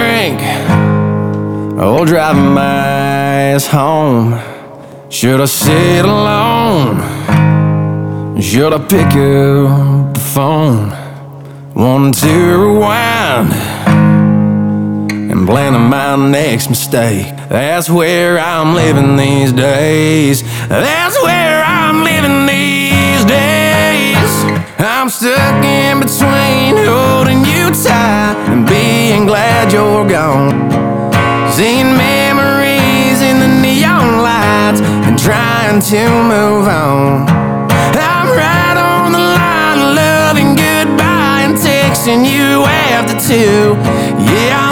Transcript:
drink or driving my ass home. Should I sit alone? Should I pick up the phone? Wanting to rewind and plan on my next mistake. That's where I'm living these days. That's where I'm living these days. I'm stuck in between holding you tight and being glad you're gone. Seeing memories in the neon lights and trying to move on. I'm right on the line, loving goodbye and texting you after 2. Yeah,